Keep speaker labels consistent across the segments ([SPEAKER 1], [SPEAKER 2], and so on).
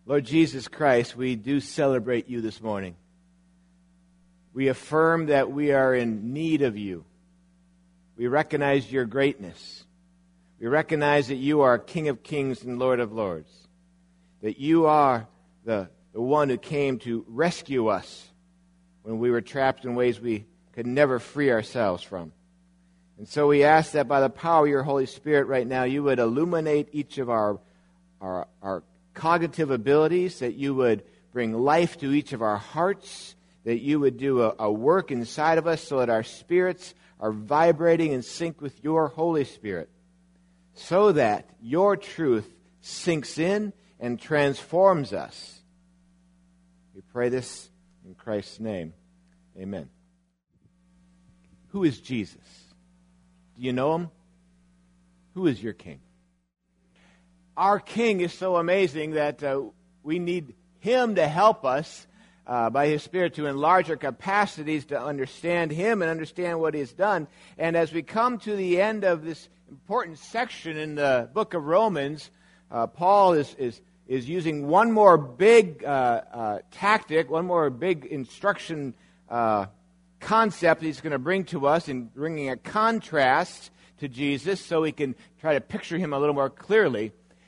[SPEAKER 1] Lord Jesus Christ, we do celebrate you this morning. We affirm that we are in need of you. We recognize your greatness. We recognize that you are King of kings and Lord of lords. That you are the one who came to rescue us when we were trapped in ways we could never free ourselves from. And so we ask that by the power of your Holy Spirit right now, you would illuminate each of our cognitive abilities, that you would bring life to each of our hearts, that you would do a work inside of us so that our spirits are vibrating in sync with your Holy Spirit, so that your truth sinks in and transforms us. We pray this in Christ's name. Amen. Who is Jesus? Do you know him? Who is your King? Our King is so amazing that we need him to help us by his Spirit to enlarge our capacities to understand him and understand what he has done. And as we come to the end of this important section in the book of Romans, Paul is using one more big tactic, one more big instruction concept he's going to bring to us in bringing a contrast to Jesus so we can try to picture him a little more clearly.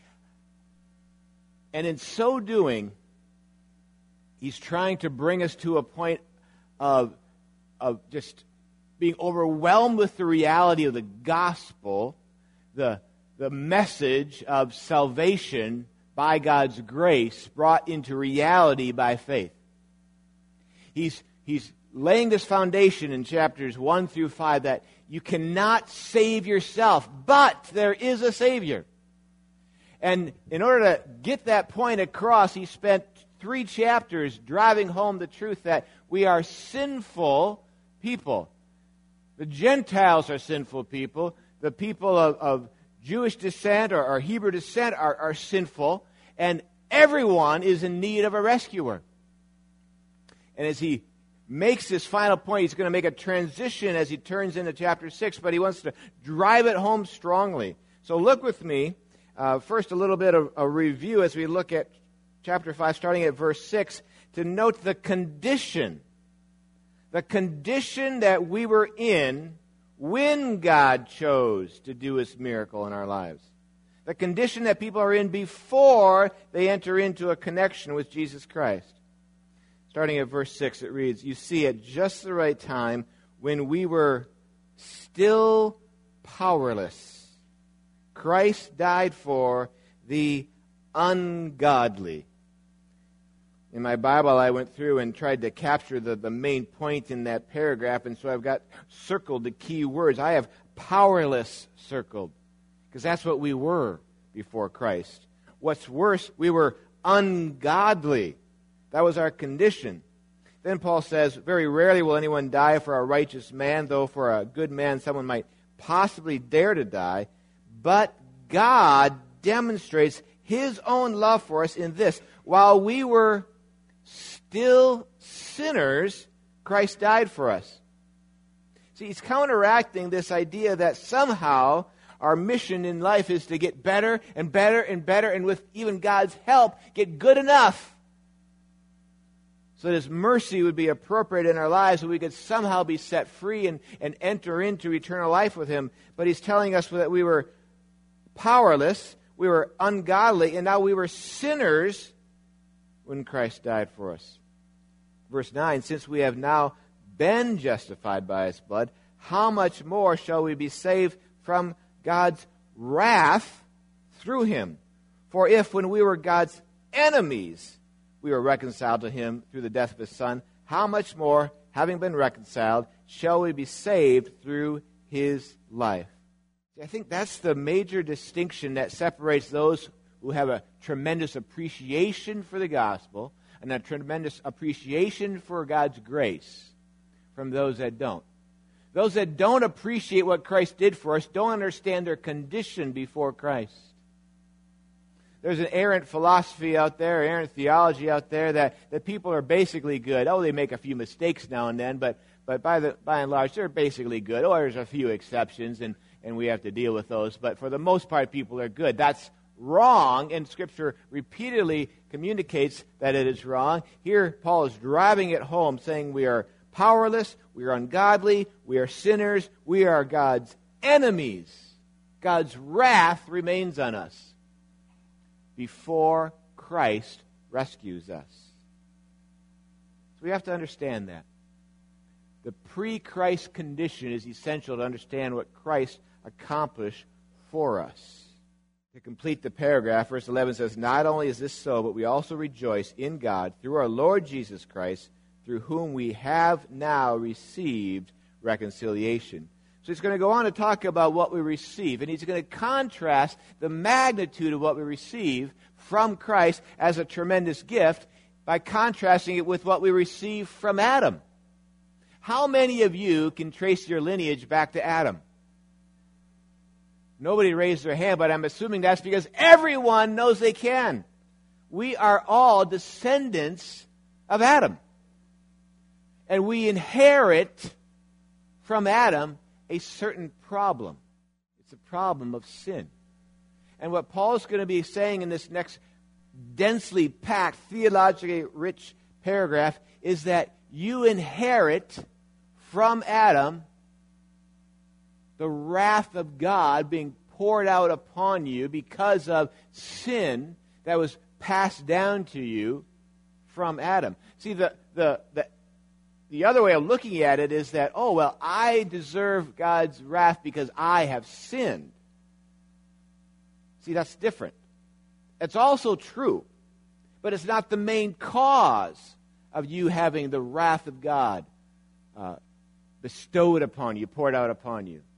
[SPEAKER 1] And in so doing, he's trying to bring us to a point of just being overwhelmed with the reality of the gospel, the message of salvation by God's grace brought into reality by faith. He's laying this foundation in chapters 1 through 5 that you cannot save yourself, but there is a Savior. And in order to get that point across, he spent 3 chapters driving home the truth that we are sinful people. The Gentiles are sinful people. The people of Jewish descent or Hebrew descent are sinful. And everyone is in need of a rescuer. And as he makes this final point, he's going to make a transition as he turns into chapter 6, but he wants to drive it home strongly. So look with me. First, a little bit of a review as we look at chapter 5, starting at verse 6, to note the condition that we were in when God chose to do his miracle in our lives. The condition that people are in before they enter into a connection with Jesus Christ. Starting at verse 6, it reads, "You see, at just the right time, when we were still powerless, Christ died for the ungodly." In my Bible, I went through and tried to capture the main point in that paragraph, and so I've got circled the key words. I have powerless circled, because that's what we were before Christ. What's worse, we were ungodly. That was our condition. Then Paul says, "Very rarely will anyone die for a righteous man, though for a good man someone might possibly dare to die. But God demonstrates his own love for us in this: while we were still sinners, Christ died for us." See, he's counteracting this idea that somehow our mission in life is to get better and better and better, and with even God's help, get good enough, so that his mercy would be appropriate in our lives, so we could somehow be set free and enter into eternal life with him. But he's telling us that we were powerless, we were ungodly, and now we were sinners when Christ died for us. Verse 9, "Since we have now been justified by his blood, how much more shall we be saved from God's wrath through him? For if, when we were God's enemies, we were reconciled to him through the death of his Son, how much more, having been reconciled, shall we be saved through his life?" I think that's the major distinction that separates those who have a tremendous appreciation for the gospel and a tremendous appreciation for God's grace from those that don't. Those that don't appreciate what Christ did for us don't understand their condition before Christ. There's an errant philosophy out there, errant theology out there that people are basically good. Oh, they make a few mistakes now and then, but by and large, they're basically good. Oh, there's a few exceptions, and we have to deal with those. But for the most part, people are good. That's wrong, and Scripture repeatedly communicates that it is wrong. Here, Paul is driving it home, saying we are powerless, we are ungodly, we are sinners, we are God's enemies. God's wrath remains on us before Christ rescues us. So we have to understand that. The pre-Christ condition is essential to understand what Christ accomplished for us. To complete the paragraph, verse 11 says, "Not only is this so, but we also rejoice in God through our Lord Jesus Christ, through whom we have now received reconciliation." So he's going to go on to talk about what we receive, and he's going to contrast the magnitude of what we receive from Christ as a tremendous gift by contrasting it with what we receive from Adam. How many of you can trace your lineage back to Adam? Nobody raised their hand, but I'm assuming that's because everyone knows they can. We are all descendants of Adam. And we inherit from Adam a certain problem. It's a problem of sin. And what Paul's going to be saying in this next densely packed, theologically rich paragraph is that you inherit from Adam the wrath of God being poured out upon you because of sin that was passed down to you from Adam. See, the other way of looking at it is that, oh, well, I deserve God's wrath because I have sinned. See, that's different. It's also true, but it's not the main cause of you having the wrath of God bestowed upon you, poured out upon you.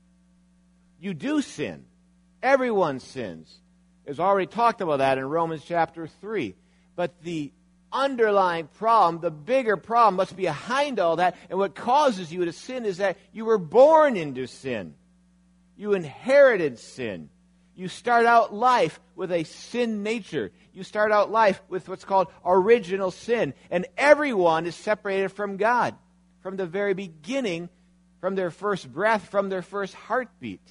[SPEAKER 1] You do sin. Everyone sins. There's already talked about that in Romans chapter 3. But the underlying problem, the bigger problem, what's behind all that, and what causes you to sin is that you were born into sin. You inherited sin. You start out life with a sin nature. You start out life with what's called original sin. And everyone is separated from God from the very beginning, from their first breath, from their first heartbeat.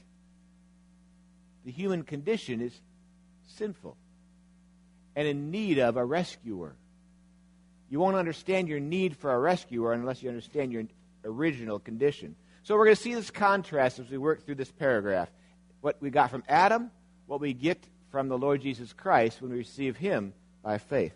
[SPEAKER 1] The human condition is sinful and in need of a rescuer. You won't understand your need for a rescuer unless you understand your original condition. So we're going to see this contrast as we work through this paragraph. What we got from Adam, what we get from the Lord Jesus Christ when we receive Him by faith.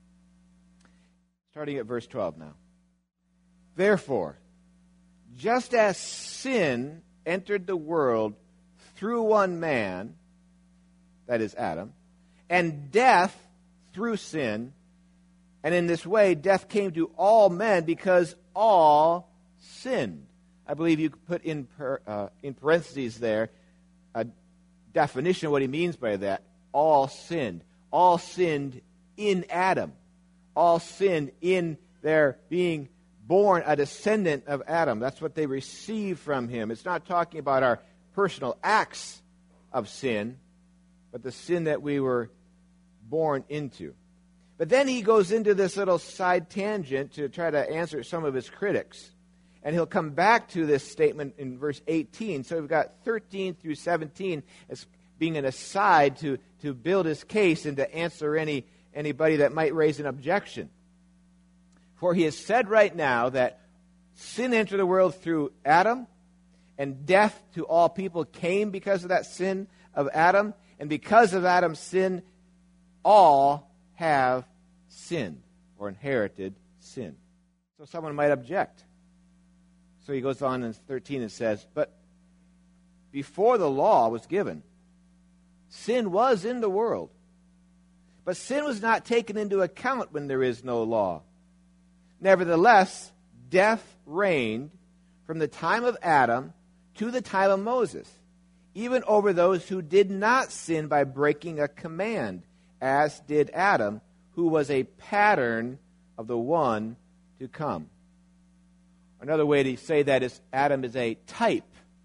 [SPEAKER 1] Starting at verse 12 now. Therefore, just as sin entered the world through one man, that is Adam, and death through sin, and in this way death came to all men because all sinned. I believe you could put in parentheses there a definition of what he means by that. All sinned. All sinned in Adam. All sinned in their being born a descendant of Adam. That's what they receive from him. It's not talking about our personal acts of sin, but the sin that we were born into. But then he goes into this little side tangent to try to answer some of his critics. And he'll come back to this statement in verse 18. So we've got 13 through 17 as being an aside to build his case and to answer anybody that might raise an objection. For he has said right now that sin entered the world through Adam, and death to all people came because of that sin of Adam. And because of Adam's sin, all have sinned or inherited sin. So someone might object. So he goes on in 13 and says, but before the law was given, sin was in the world. But sin was not taken into account when there is no law. Nevertheless, death reigned from the time of Adam to the time of Moses, even over those who did not sin by breaking a command, as did Adam, who was a pattern of the one to come. Another way to say that is Adam is a type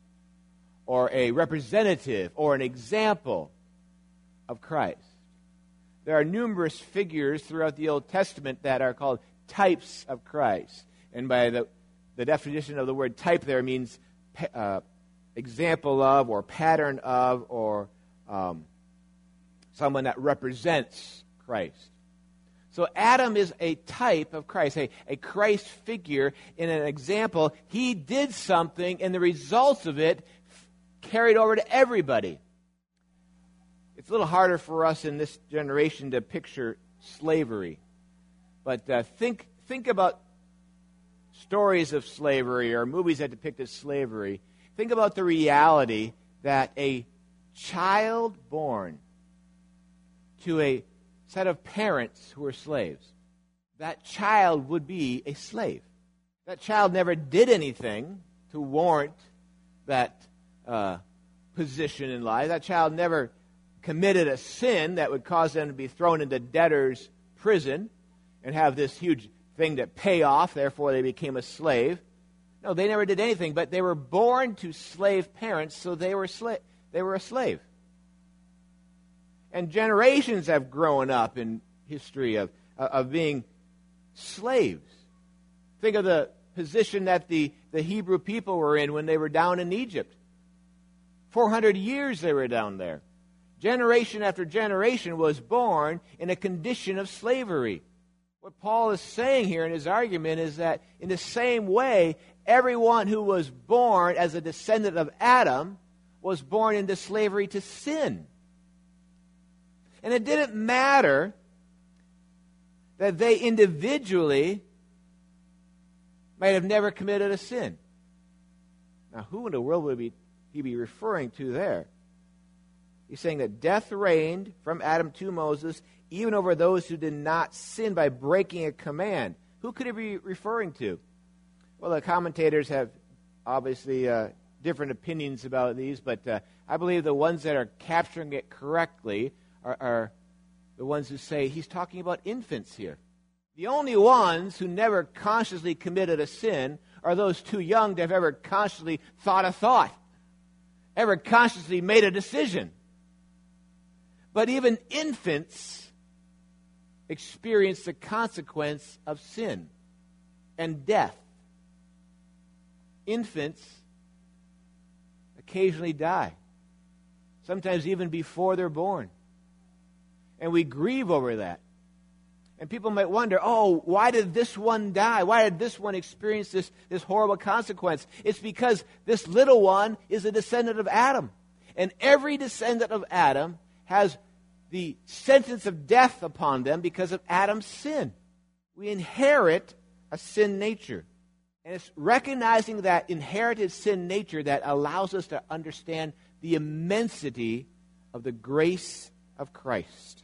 [SPEAKER 1] or a representative or an example of Christ. There are numerous figures throughout the Old Testament that are called types of Christ. And by the definition of the word type there means example of or pattern of or someone that represents Christ. So Adam is a type of Christ, a Christ figure in an example. He did something, and the results of it carried over to everybody. It's a little harder for us in this generation to picture slavery. But think about stories of slavery or movies that depicted slavery. Think about the reality that a child born to a set of parents who were slaves, that child would be a slave. That child never did anything to warrant that position in life. That child never committed a sin that would cause them to be thrown into debtor's prison and have this huge thing to pay off, therefore they became a slave. No, they never did anything, but they were born to slave parents, so they were a slave. And generations have grown up in history of being slaves. Think of the position that the Hebrew people were in when they were down in Egypt. 400 years they were down there. Generation after generation was born in a condition of slavery. What Paul is saying here in his argument is that in the same way, everyone who was born as a descendant of Adam was born into slavery to sin. And it didn't matter that they individually might have never committed a sin. Now, who in the world would he be referring to there? He's saying that death reigned from Adam to Moses, even over those who did not sin by breaking a command. Who could he be referring to? Well, the commentators have obviously different opinions about these, but I believe the ones that are capturing it correctly are the ones who say he's talking about infants here. The only ones who never consciously committed a sin are those too young to have ever consciously thought a thought, ever consciously made a decision. But even infants experience the consequence of sin and death. Infants occasionally die, sometimes even before they're born. And we grieve over that. And people might wonder, why did this one die? Why did this one experience this horrible consequence? It's because this little one is a descendant of Adam. And every descendant of Adam has the sentence of death upon them because of Adam's sin. We inherit a sin nature. And it's recognizing that inherited sin nature that allows us to understand the immensity of the grace of Christ.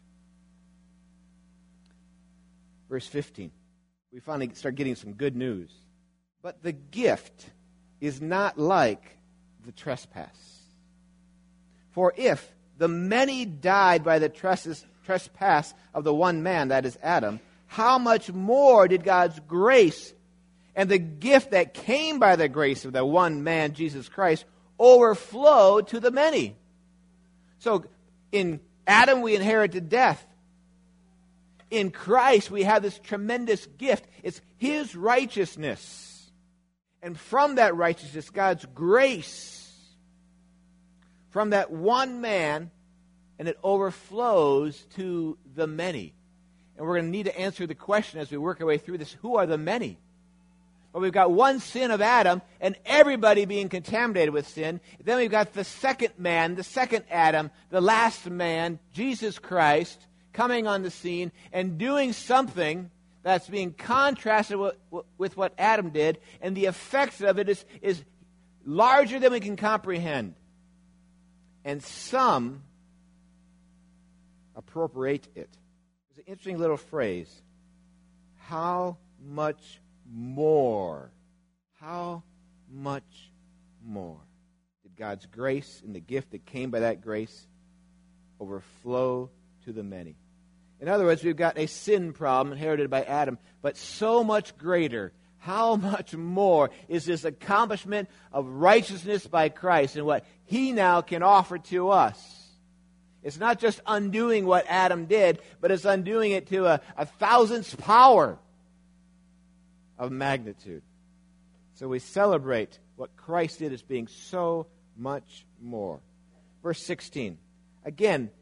[SPEAKER 1] Verse 15. We finally start getting some good news. But the gift is not like the trespass. For if the many died by the trespass of the one man, that is Adam, how much more did God's grace and the gift that came by the grace of the one man, Jesus Christ, overflow to the many? So in Adam we inherited death. In Christ we have this tremendous gift. It's His righteousness. And from that righteousness, God's grace, from that one man, and it overflows to the many. And we're going to need to answer the question as we work our way through this, who are the many? Well, we've got one sin of Adam, and everybody being contaminated with sin. Then we've got the second man, the second Adam, the last man, Jesus Christ, coming on the scene and doing something that's being contrasted with what Adam did, and the effects of it is larger than we can comprehend. And some appropriate it. There's an interesting little phrase. How much more? How much more did God's grace and the gift that came by that grace overflow to the many? In other words, we've got a sin problem inherited by Adam, but so much greater. How much more is this accomplishment of righteousness by Christ and what He now can offer to us? It's not just undoing what Adam did, but it's undoing it to a thousandth power of magnitude. So we celebrate what Christ did as being so much more. Verse 16. Again,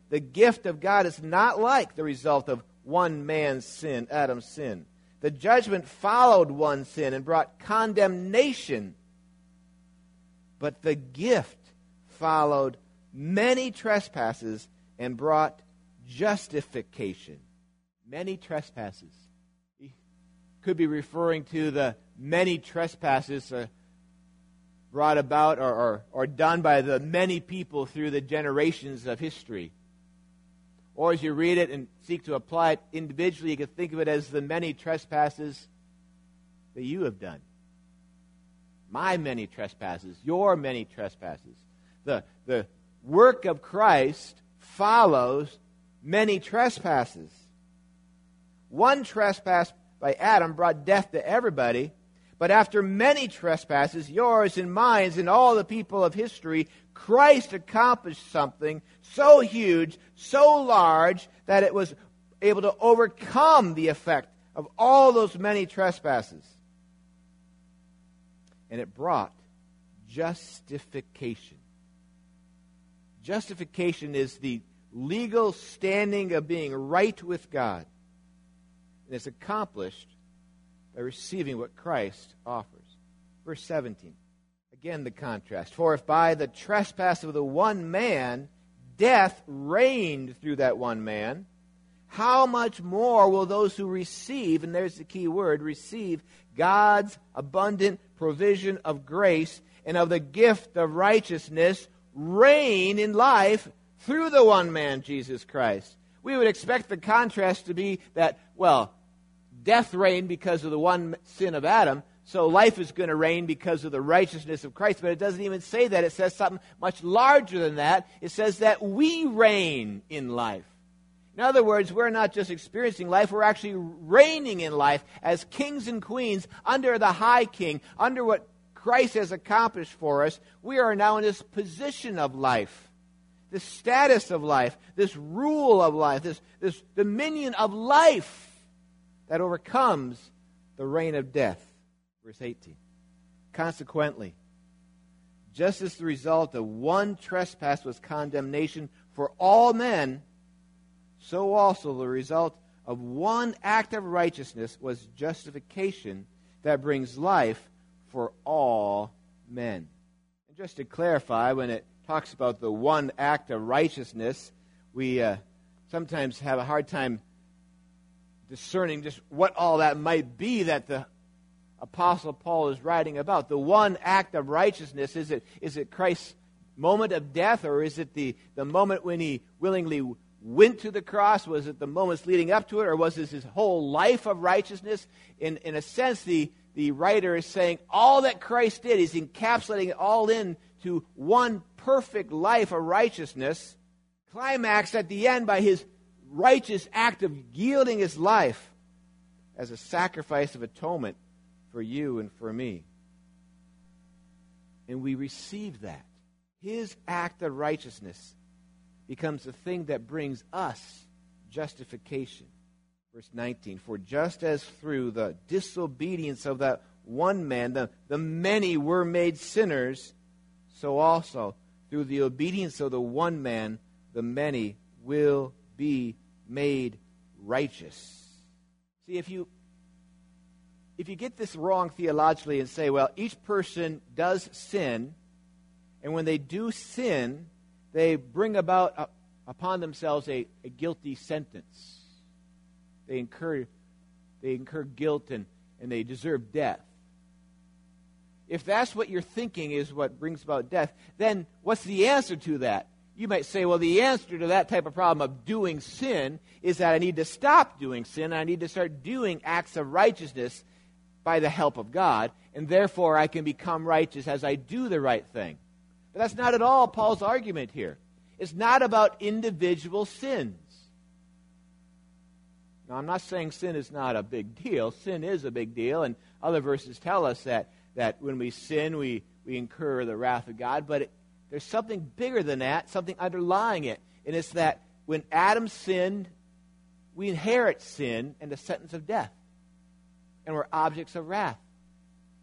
[SPEAKER 1] the gift of God is not like the result of one man's sin, Adam's sin. The judgment followed one sin and brought condemnation. But the gift followed many trespasses and brought justification. Many trespasses. He could be referring to the many trespasses brought about or done by the many people through the generations of history. Or as you read it and seek to apply it individually, you can think of it as the many trespasses that you have done. My many trespasses, your many trespasses. The work of Christ follows many trespasses. One trespass by Adam brought death to everybody, but after many trespasses, yours and mine and all the people of history, Christ accomplished something so huge, so large, that it was able to overcome the effect of all those many trespasses. And it brought justification. Justification is the legal standing of being right with God. And it's accomplished by receiving what Christ offers. Verse 17. Again, the contrast. For if by the trespass of the one man death reigned through that one man, how much more will those who receive, and there's the key word, receive God's abundant provision of grace and of the gift of righteousness reign in life through the one man, Jesus Christ? We would expect the contrast to be that, well, death reigned because of the one sin of Adam, so life is going to reign because of the righteousness of Christ. But it doesn't even say that. It says something much larger than that. It says that we reign in life. In other words, we're not just experiencing life, we're actually reigning in life as kings and queens under the high king, under what Christ has accomplished for us. We are now in this position of life, this status of life, this rule of life, this dominion of life that overcomes the reign of death. Verse 18. Consequently, just as the result of one trespass was condemnation for all men, so also the result of one act of righteousness was justification that brings life for all men. And just to clarify, when it talks about the one act of righteousness, we sometimes have a hard time discerning just what all that might be that the Apostle Paul is writing about. The one act of righteousness, is it Christ's moment of death, or is it the moment when he willingly went to the cross? Was it the moments leading up to it, or was this his whole life of righteousness? In a sense, the writer is saying all that Christ did, he's encapsulating it all into one perfect life of righteousness, climaxed at the end by his righteous act of yielding his life as a sacrifice of atonement for you and for me. And we receive that. His act of righteousness becomes the thing that brings us justification. Verse 19, for just as through the disobedience of that one man, the many were made sinners, so also through the obedience of the one man, the many will be made righteous. See, if you get this wrong theologically and say, well, each person does sin, and when they do sin, they bring about upon themselves a guilty sentence. They incur guilt and they deserve death. If that's what you're thinking is what brings about death, then what's the answer to that? You might say, well, the answer to that type of problem of doing sin is that I need to stop doing sin, and I need to start doing acts of righteousness by the help of God, and therefore I can become righteous as I do the right thing. But that's not at all Paul's argument here. It's not about individual sins. Now, I'm not saying sin is not a big deal. Sin is a big deal, and other verses tell us that when we sin, we incur the wrath of God, but there's something bigger than that, something underlying it, and it's that when Adam sinned, we inherit sin and the sentence of death, and we're objects of wrath.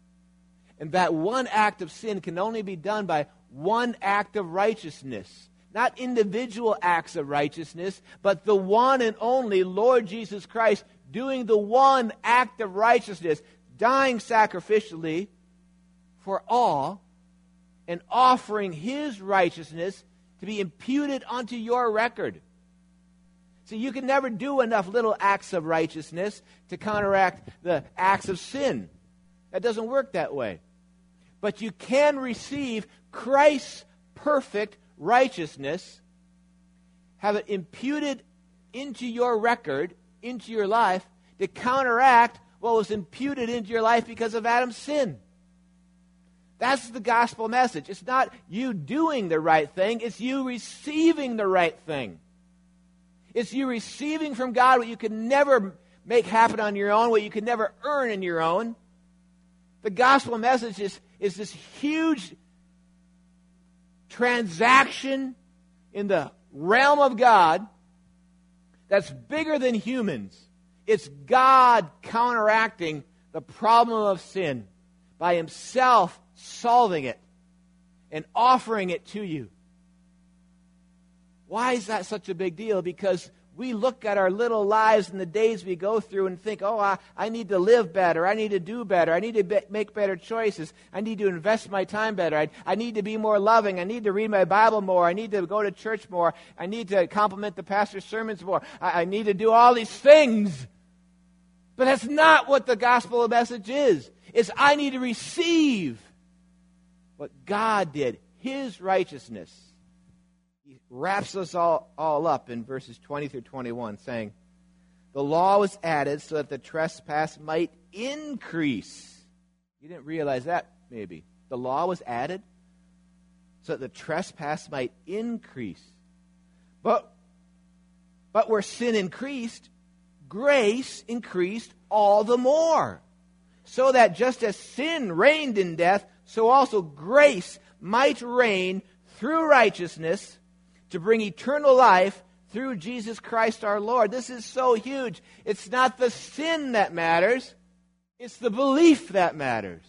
[SPEAKER 1] And that one act of sin can only be done by one act of righteousness. not individual acts of righteousness, but the one and only Lord Jesus Christ doing the one act of righteousness, dying sacrificially for all and offering his righteousness to be imputed onto your record. See, you can never do enough little acts of righteousness to counteract the acts of sin. That doesn't work that way. But you can receive Christ's perfect righteousness, have it imputed into your record, into your life, to counteract what was imputed into your life because of Adam's sin. That's the gospel message. It's not you doing the right thing, it's you receiving the right thing. It's you receiving from God what you can never make happen on your own, what you can never earn in your own. The gospel message is this huge transaction in the realm of God that's bigger than humans. It's God counteracting the problem of sin by himself solving it and offering it to you. Why is that such a big deal? Because we look at our little lives and the days we go through and think, I need to live better. I need to do better. I need to make better choices. I need to invest my time better. I need to be more loving. I need to read my Bible more. I need to go to church more. I need to compliment the pastor's sermons more. I need to do all these things. But that's not what the gospel message is. It's I need to receive what God did, his righteousness. He wraps us all up in verses 20 through 21, saying, the law was added so that the trespass might increase. You didn't realize that, maybe. The law was added so that the trespass might increase. But where sin increased, grace increased all the more. So that just as sin reigned in death, so also grace might reign through righteousness to bring eternal life through Jesus Christ our Lord. This is so huge. It's not the sin that matters. It's the belief that matters.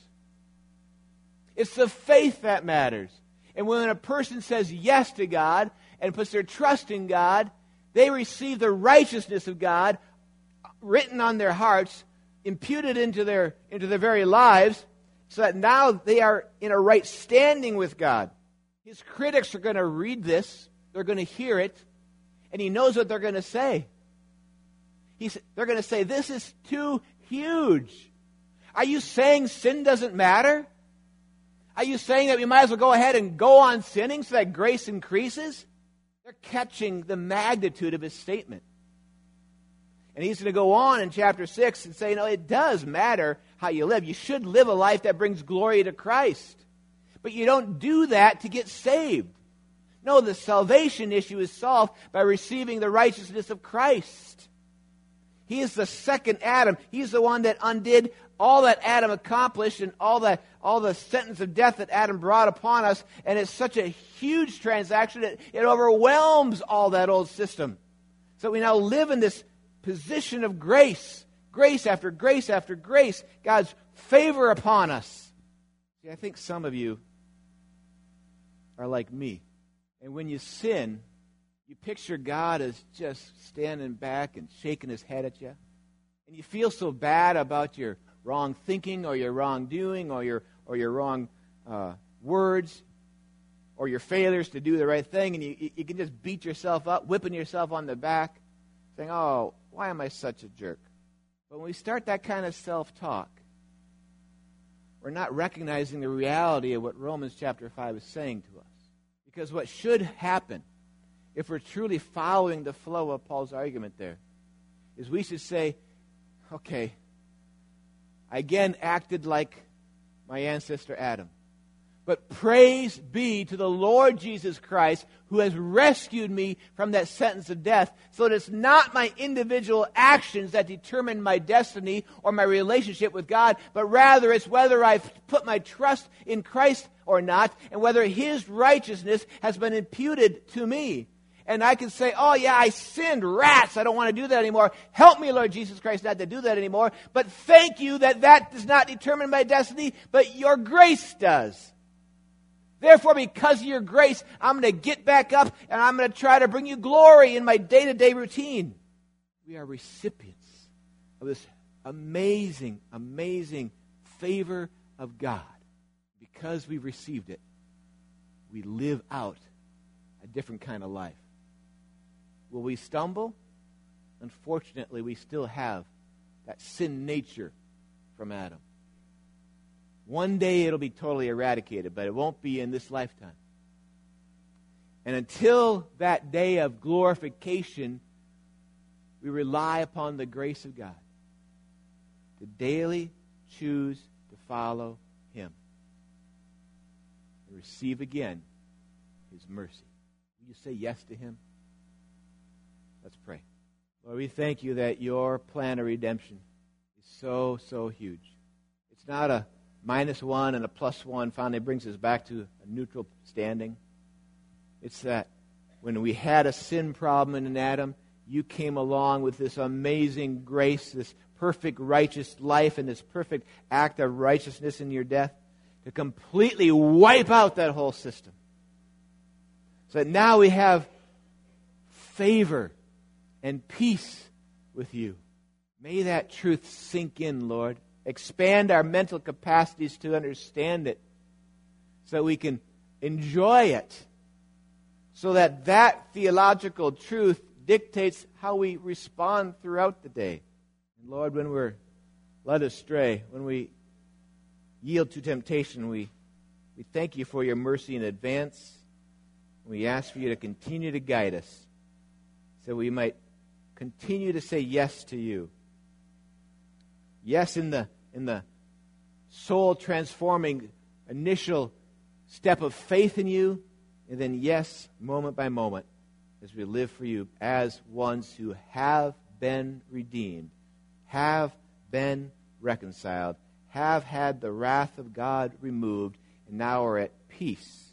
[SPEAKER 1] It's the faith that matters. And when a person says yes to God and puts their trust in God, they receive the righteousness of God written on their hearts, imputed into their very lives, so that now they are in a right standing with God. His critics are going to read this, they're going to hear it, and he knows what they're going to say. They're going to say, this is too huge. Are you saying sin doesn't matter? Are you saying that we might as well go ahead and go on sinning so that grace increases? They're catching the magnitude of his statement. And he's going to go on in chapter 6 and say, it does matter how you live. You should live a life that brings glory to Christ. But you don't do that to get saved. No, the salvation issue is solved by receiving the righteousness of Christ. He is the second Adam. He's the one that undid all that Adam accomplished and all the sentence of death that Adam brought upon us. And it's such a huge transaction that it overwhelms all that old system. So we now live in this position of grace. Grace after grace after grace. God's favor upon us. See, I think some of you are like me. And when you sin, you picture God as just standing back and shaking his head at you. And you feel so bad about your wrong thinking or your wrongdoing or your wrong words or your failures to do the right thing. And you can just beat yourself up, whipping yourself on the back, saying, why am I such a jerk? But when we start that kind of self-talk, we're not recognizing the reality of what Romans chapter 5 is saying to us. Because what should happen, if we're truly following the flow of Paul's argument there, is we should say, okay, I again acted like my ancestor Adam. But praise be to the Lord Jesus Christ, who has rescued me from that sentence of death, so that it's not my individual actions that determine my destiny or my relationship with God, but rather it's whether I've put my trust in Christ or not, and whether his righteousness has been imputed to me. And I can say, I sinned, rats, I don't want to do that anymore. Help me, Lord Jesus Christ, not to do that anymore. But thank you that does not determine my destiny, but your grace does. Therefore, because of your grace, I'm going to get back up and I'm going to try to bring you glory in my day-to-day routine. We are recipients of this amazing, amazing favor of God. Because we've received it, we live out a different kind of life. Will we stumble? Unfortunately, we still have that sin nature from Adam. One day it'll be totally eradicated, but it won't be in this lifetime. And until that day of glorification, we rely upon the grace of God to daily choose to follow Him and receive again His mercy. Will you say yes to Him? Let's pray. Lord, we thank you that your plan of redemption is so, so huge. It's not a -1 and a +1 finally brings us back to a neutral standing. It's that when we had a sin problem in Adam, you came along with this amazing grace, this perfect righteous life, and this perfect act of righteousness in your death to completely wipe out that whole system. So that now we have favor and peace with you. May that truth sink in, Lord. Expand our mental capacities to understand it so that we can enjoy it, so that that theological truth dictates how we respond throughout the day. And Lord, when we're led astray, when we yield to temptation, we thank you for your mercy in advance. We ask for you to continue to guide us so we might continue to say yes to you. Yes, in the soul-transforming initial step of faith in you, and then yes, moment by moment, as we live for you as ones who have been redeemed, have been reconciled, have had the wrath of God removed, and now are at peace,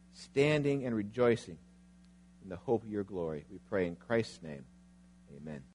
[SPEAKER 1] standing and rejoicing in the hope of your glory. We pray in Christ's name. Amen.